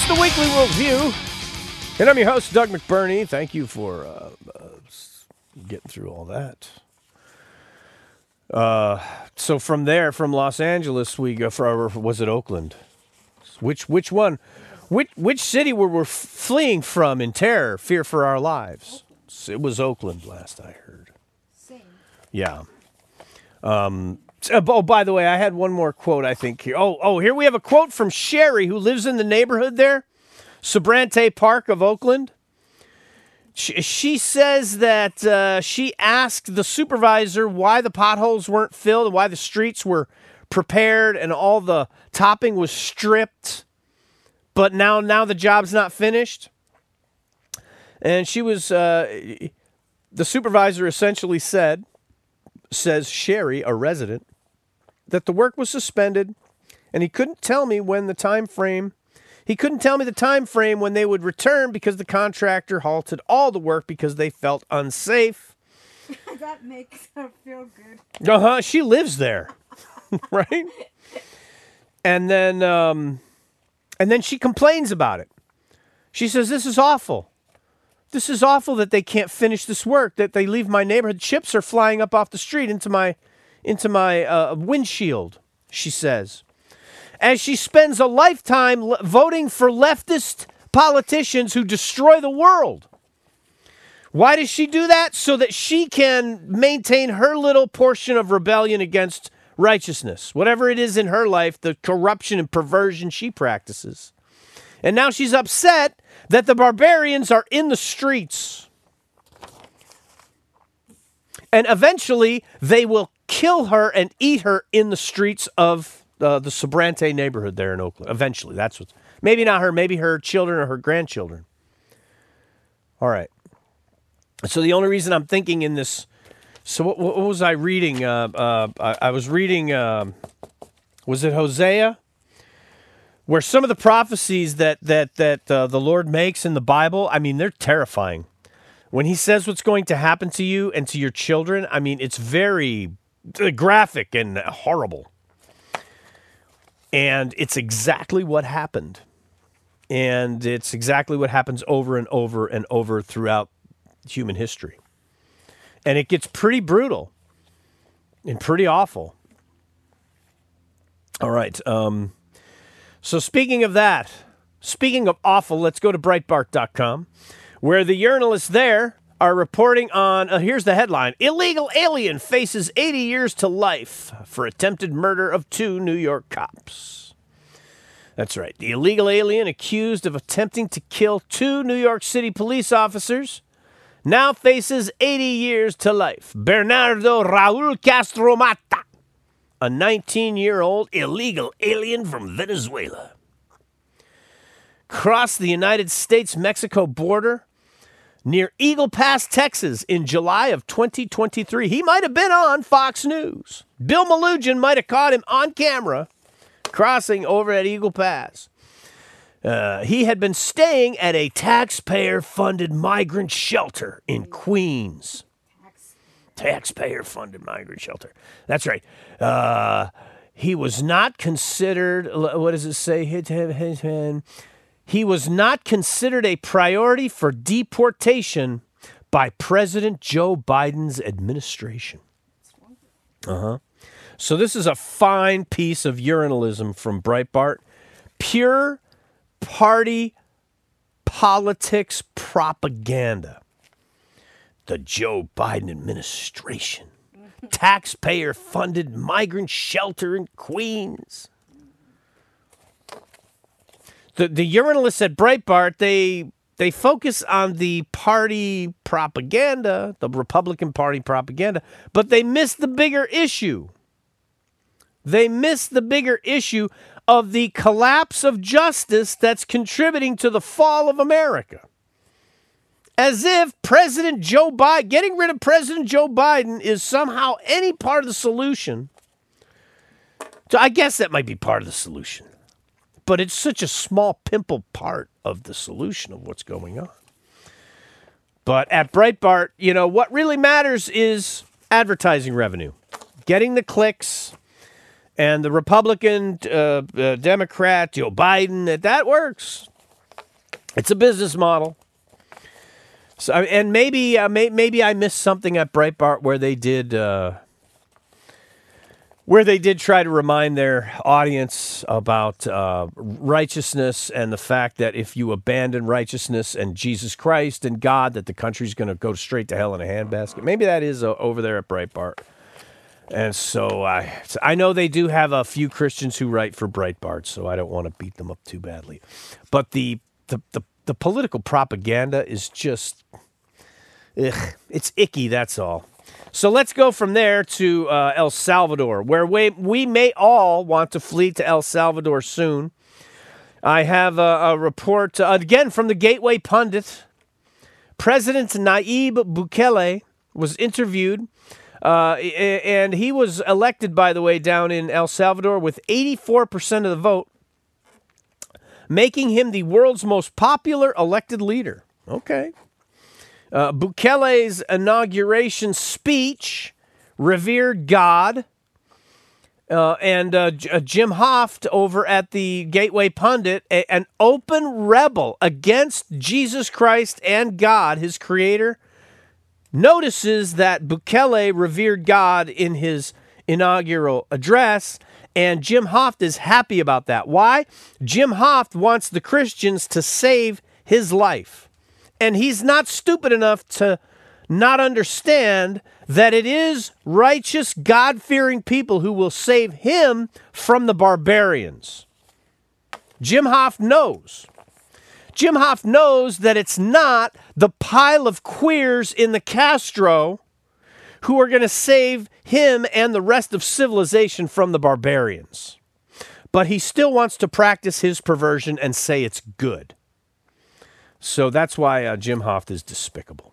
the Weekly Review. And I'm your host, Doug McBurney. Thank you for getting through all that. So from there, from Los Angeles, we go for, was it Oakland? Which one? Which city were we fleeing from in terror, fear for our lives? It was Oakland, last I heard. Same. Yeah. Oh, by the way, I had one more quote, I think, here. Oh, here we have a quote from Sherry, who lives in the neighborhood there, Sobrante Park of Oakland. She says that she asked the supervisor why the potholes weren't filled and why the streets were prepared and all the topping was stripped, but now the job's not finished. And she was, the supervisor essentially says Sherry, a resident, that the work was suspended, and he couldn't tell me when the time frame. He couldn't tell me the time frame when they would return because the contractor halted all the work because they felt unsafe. That makes her feel good. She lives there, right? And then she complains about it. She says, "This is awful. This is awful that they can't finish this work. That they leave my neighborhood. Chips are flying up off the street into my windshield," she says. As she spends a lifetime voting for leftist politicians who destroy the world. Why does she do that? So that she can maintain her little portion of rebellion against righteousness. Whatever it is in her life, the corruption and perversion she practices. And now she's upset that the barbarians are in the streets. And eventually, they will kill her and eat her in the streets of the Sobrante neighborhood there in Oakland. Eventually, that's what's... Maybe not her, maybe her children or her grandchildren. All right. So the only reason I'm thinking in this... So what was I reading? I was reading... was it Hosea? Where some of the prophecies that the Lord makes in the Bible, I mean, they're terrifying. When he says what's going to happen to you and to your children, I mean, it's very graphic and horrible. And it's exactly what happened. And it's exactly what happens over and over and over throughout human history. And it gets pretty brutal and pretty awful. All right. So speaking of that, speaking of awful, let's go to Breitbart.com, where the journalists there are reporting on, here's the headline, illegal alien faces 80 years to life for attempted murder of 2 New York cops. That's right. The illegal alien accused of attempting to kill 2 New York City police officers now faces 80 years to life. Bernardo Raul Castromata, a 19-year-old illegal alien from Venezuela, crossed the United States-Mexico border near Eagle Pass, Texas, in July of 2023. He might have been on Fox News. Bill Melugin might have caught him on camera crossing over at Eagle Pass. He had been staying at a taxpayer-funded migrant shelter in Queens. Taxpayer-funded migrant shelter. That's right. He was not considered, what does it say? He was not considered a priority for deportation by President Joe Biden's administration. So this is a fine piece of journalism from Breitbart. Pure party politics propaganda. The Joe Biden administration. Taxpayer-funded migrant shelter in Queens. The journalists at Breitbart, they focus on the party propaganda, the Republican Party propaganda, but they miss the bigger issue. They miss the bigger issue of the collapse of justice that's contributing to the fall of America. As if President Joe Biden, getting rid of President Joe Biden is somehow any part of the solution. So I guess that might be part of the solution. But it's such a small pimple part of the solution of what's going on. But at Breitbart, you know, what really matters is advertising revenue. Getting the clicks, and the Republican, Democrat, Joe Biden, that works. It's a business model. So, and maybe I missed something at Breitbart where they did try to remind their audience about righteousness and the fact that if you abandon righteousness and Jesus Christ and God, that the country's going to go straight to hell in a handbasket. Maybe that is over there at Breitbart. And so I know they do have a few Christians who write for Breitbart, so I don't want to beat them up too badly. But the political propaganda is just, it's icky, that's all. So let's go from there to El Salvador, where we may all want to flee to El Salvador soon. I have a report, again, from the Gateway Pundit. President Nayib Bukele was interviewed, and he was elected, by the way, down in El Salvador with 84% of the vote, making him the world's most popular elected leader. Okay. Bukele's inauguration speech revered God, and Jim Hoft over at the Gateway Pundit, an open rebel against Jesus Christ and God, his creator, notices that Bukele revered God in his inaugural address, and Jim Hoft is happy about that. Why? Jim Hoft wants the Christians to save his life. And he's not stupid enough to not understand that it is righteous, God-fearing people who will save him from the barbarians. Jim Hoft knows. Jim Hoft knows that it's not the pile of queers in the Castro who are going to save him and the rest of civilization from the barbarians. But he still wants to practice his perversion and say it's good. So that's why Jim Hoft is despicable.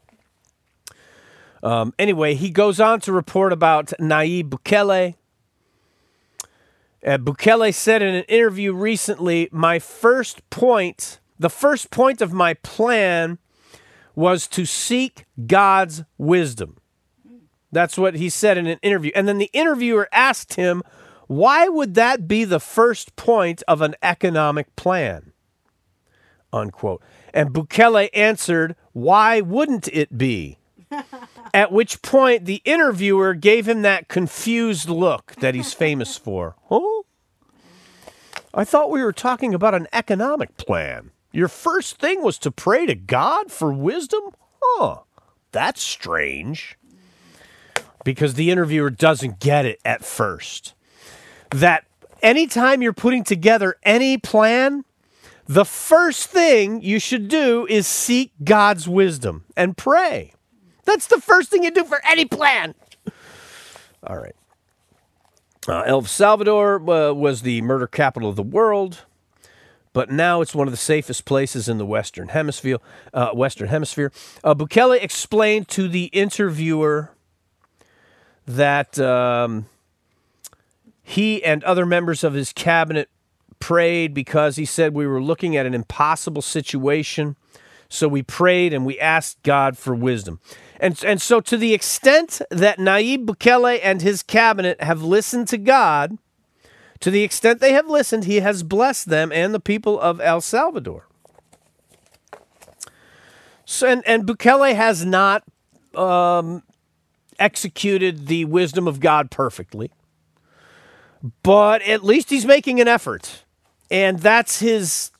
Anyway, he goes on to report about Nayib Bukele. Bukele said in an interview recently, the first point of my plan was to seek God's wisdom. That's what he said in an interview. And then the interviewer asked him, why would that be the first point of an economic plan? Unquote. And Bukele answered, why wouldn't it be? At which point the interviewer gave him that confused look that he's famous for. Huh? I thought we were talking about an economic plan. Your first thing was to pray to God for wisdom? Huh, that's strange. Because the interviewer doesn't get it at first. That anytime you're putting together any plan, the first thing you should do is seek God's wisdom and pray. That's the first thing you do for any plan. All right. El Salvador was the murder capital of the world, but now it's one of the safest places in the Western Hemisphere. Bukele explained to the interviewer that he and other members of his cabinet prayed because he said we were looking at an impossible situation. So we prayed and we asked God for wisdom. And so to the extent that Nayib Bukele and his cabinet have listened to God, to the extent they have listened, he has blessed them and the people of El Salvador. So, and Bukele has not executed the wisdom of God perfectly, but at least he's making an effort. And that's his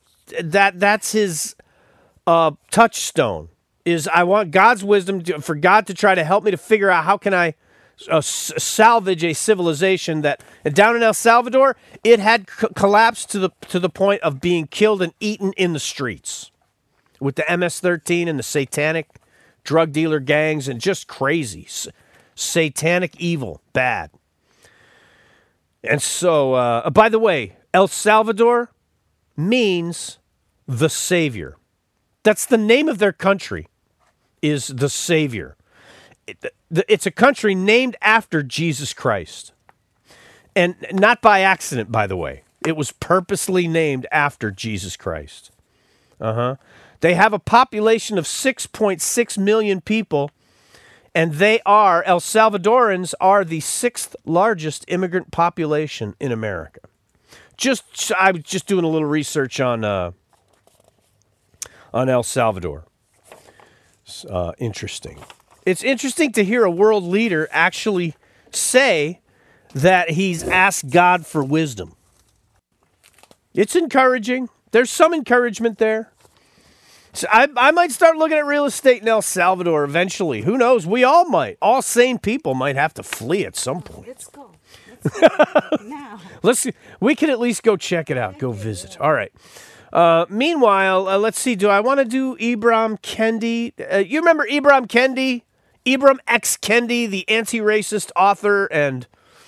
touchstone, is I want God's wisdom for God to try to help me to figure out how can I salvage a civilization that down in El Salvador, it had collapsed to the point of being killed and eaten in the streets with the MS-13 and the satanic drug dealer gangs and just crazy, satanic evil, bad. And so, by the way, El Salvador means the Savior. That's the name of their country, is the Savior. It's a country named after Jesus Christ. And not by accident, by the way. It was purposely named after Jesus Christ. They have a population of 6.6 million people, and El Salvadorans are the 6th largest immigrant population in America. I was just doing a little research on on El Salvador. It's interesting. It's interesting to hear a world leader actually say that he's asked God for wisdom. It's encouraging. There's some encouragement there. So I might start looking at real estate in El Salvador eventually. Who knows? We all might. All sane people might have to flee at some point. Let's go. Let's go now. We could at least go check it out. Go visit. All right. Meanwhile, let's see. Do I want to do Ibram Kendi? You remember Ibram Kendi? Ibram X. Kendi, the anti-racist author and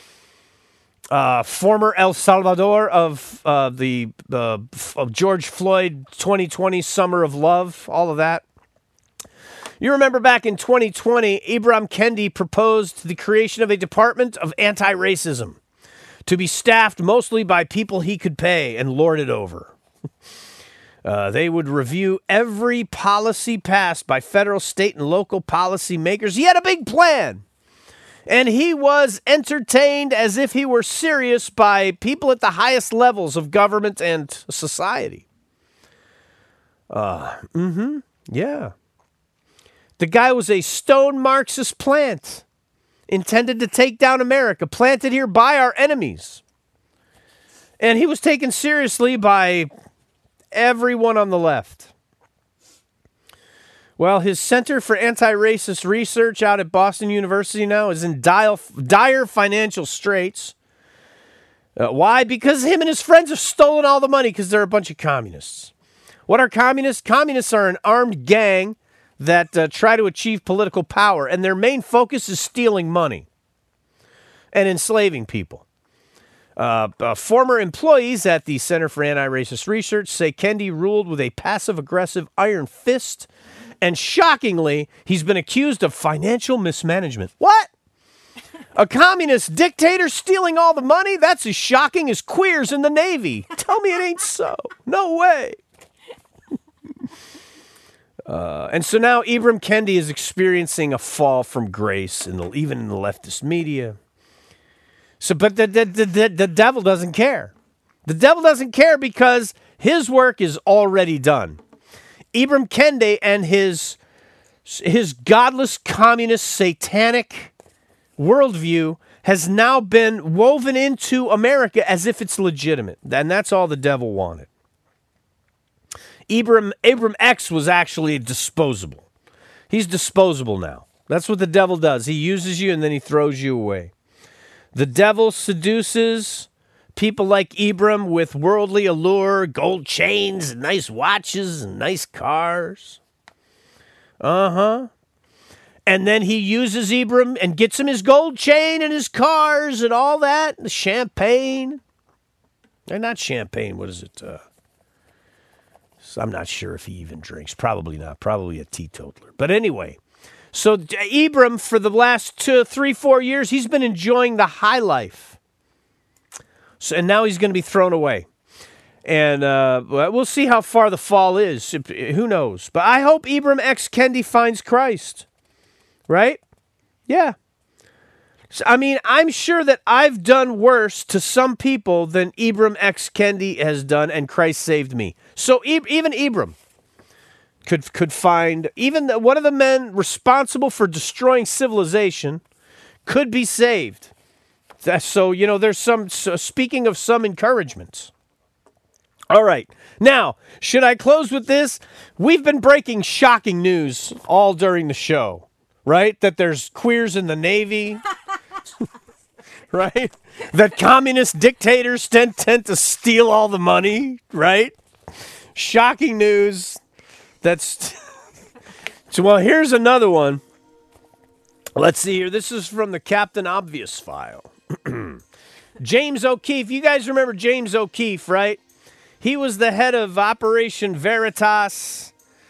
former El Salvador of George Floyd 2020 Summer of Love, all of that. You remember back in 2020, Ibram Kendi proposed the creation of a department of anti-racism to be staffed mostly by people he could pay and lord it over. They would review every policy passed by federal, state, and local policy makers. He had a big plan. And he was entertained as if he were serious by people at the highest levels of government and society. Yeah. The guy was a stone Marxist plant intended to take down America, planted here by our enemies. And he was taken seriously by everyone on the left. Well, his Center for Anti-Racist Research out at Boston University now is in dire financial straits. Why? Because him and his friends have stolen all the money because they're a bunch of communists. What are communists? Communists are an armed gang that try to achieve political power, and their main focus is stealing money and enslaving people. Former employees at the Center for Anti-Racist Research say Kendi ruled with a passive-aggressive iron fist, and shockingly, he's been accused of financial mismanagement. What? A communist dictator stealing all the money? That's as shocking as queers in the Navy. Tell me it ain't so. No way. And so now Ibram Kendi is experiencing a fall from grace, even in the leftist media. So, but the devil doesn't care. The devil doesn't care because his work is already done. Ibram Kendi and his godless, communist, satanic worldview has now been woven into America as if it's legitimate. And that's all the devil wanted. Abram X was actually disposable. He's disposable now. That's what the devil does. He uses you and then he throws you away. The devil seduces people like Ibram with worldly allure, gold chains, and nice watches, and nice cars. And then he uses Ibram and gets him his gold chain and his cars and all that, the champagne. They're not champagne, what is it? I'm not sure if he even drinks. Probably not. Probably a teetotaler. But anyway, so Ibram, for the last 2, 3, 4 years, he's been enjoying the high life. So, and now he's going to be thrown away. And we'll see how far the fall is. Who knows? But I hope Ibram X. Kendi finds Christ. Right? Yeah. So, I mean, I'm sure that I've done worse to some people than Ibram X. Kendi has done, and Christ saved me. So even Ibram could find, even one of the men responsible for destroying civilization could be saved. So, you know, there's speaking of some encouragements. All right. Now, should I close with this? We've been breaking shocking news all during the show, right? That there's queers in the Navy, right? That communist dictators tend to steal all the money, right? Shocking news. That's so. Well, here's another one. Let's see here. This is from the Captain Obvious file. James O'Keefe. You guys remember James O'Keefe, right? He was the head of Operation Veritas.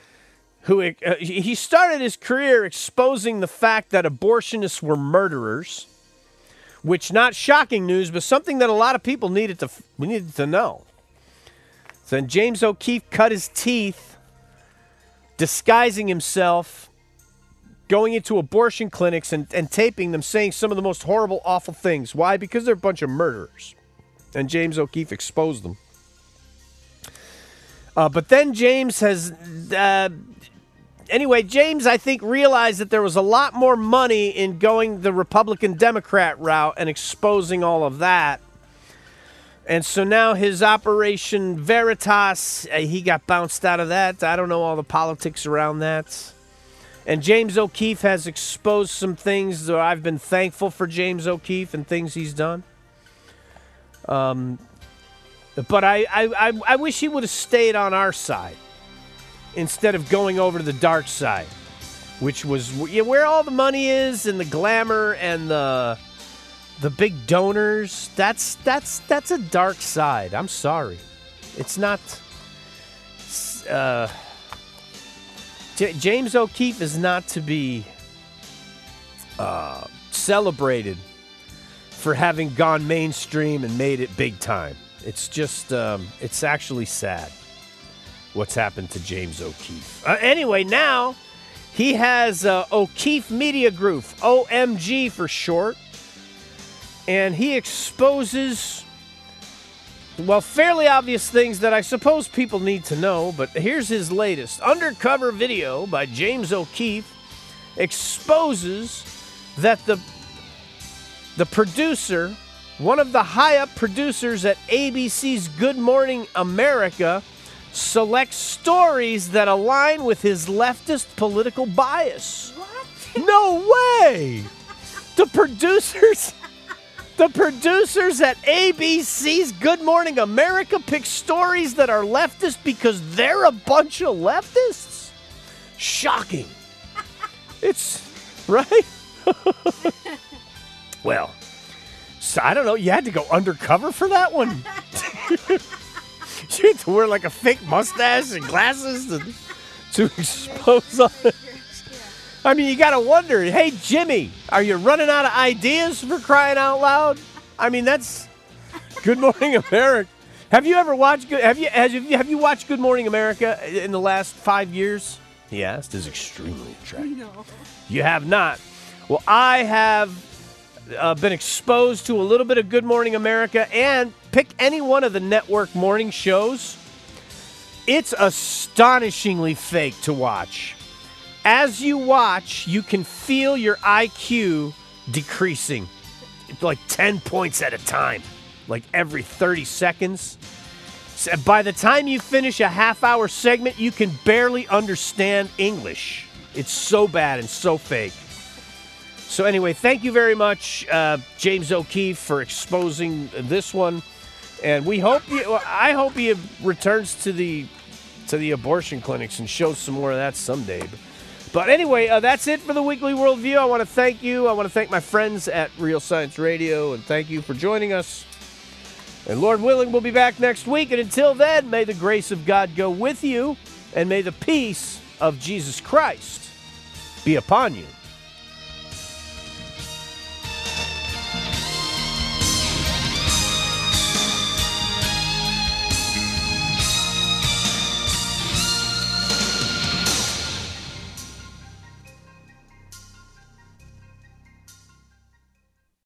He started his career exposing the fact that abortionists were murderers, which not shocking news, but something that a lot of people needed to know. So then James O'Keefe cut his teeth, disguising himself, going into abortion clinics and taping them, saying some of the most horrible, awful things. Why? Because they're a bunch of murderers. And James O'Keefe exposed them. But then James has... Anyway, James, I think, realized that there was a lot more money in going the Republican-Democrat route and exposing all of that. And so now his Operation Veritas, he got bounced out of that. I don't know all the politics around that. And James O'Keefe has exposed some things that I've been thankful for James O'Keefe and things he's done. But I wish he would have stayed on our side instead of going over to the dark side, which was where all the money is and the glamour and the big donors. That's a dark side. I'm sorry. It's not... James O'Keefe is not to be celebrated for having gone mainstream and made it big time. It's just, it's actually sad what's happened to James O'Keefe. Anyway, now he has O'Keefe Media Group, OMG for short, and he exposes, well, fairly obvious things that I suppose people need to know, but here's his latest. Undercover video by James O'Keefe exposes that the producer, one of the high-up producers at ABC's Good Morning America, selects stories that align with his leftist political bias. What? No way! The producers at ABC's Good Morning America pick stories that are leftist because they're a bunch of leftists? Shocking. It's, right? Well, so I don't know. You had to go undercover for that one? You had to wear like a fake mustache and glasses to expose all it. I mean, you got to wonder, hey, Jimmy, are you running out of ideas for crying out loud? I mean, that's Good Morning America. Have you ever watched have you watched Good Morning America in the last 5 years? He asked. Is extremely attractive. No. You have not. Well, I have been exposed to a little bit of Good Morning America, and pick any one of the network morning shows. It's astonishingly fake to watch. As you watch, you can feel your IQ decreasing, like 10 points at a time, like every 30 seconds. So by the time you finish a half-hour segment, you can barely understand English. It's so bad and so fake. So anyway, thank you very much, James O'Keefe, for exposing this one, and I hope he returns to the abortion clinics and shows some more of that someday. But anyway, that's it for the Weekly Worldview. I want to thank you. I want to thank my friends at Real Science Radio, and thank you for joining us. And Lord willing, we'll be back next week. And until then, may the grace of God go with you, and may the peace of Jesus Christ be upon you.